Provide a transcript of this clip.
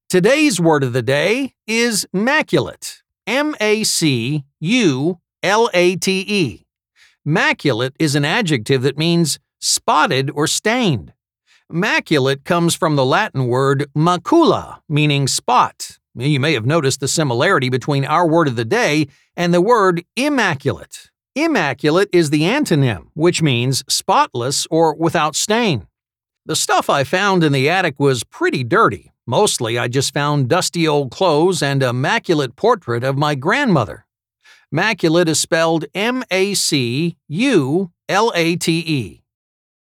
Today's word of the day is maculate. Maculate. Maculate is an adjective that means spotted or stained. Maculate comes from the Latin word macula, meaning spot. You may have noticed the similarity between our word of the day and the word immaculate. Immaculate is the antonym, which means spotless or without stain. The stuff I found in the attic was pretty dirty. Mostly I just found dusty old clothes and a maculate portrait of my grandmother. Maculate is spelled Maculate.